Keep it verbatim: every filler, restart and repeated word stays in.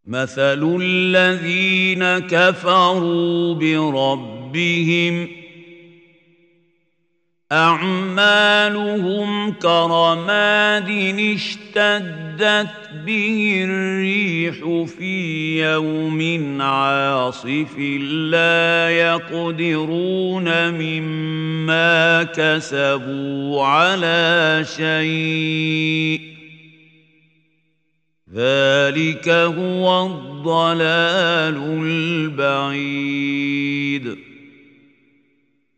مثل الذين كفروا بربهم أعمالهم كرماد اشتدت به الريح في يوم عاصف لا يقدرون مما كسبوا على شيء ذلك هو الضلال البعيد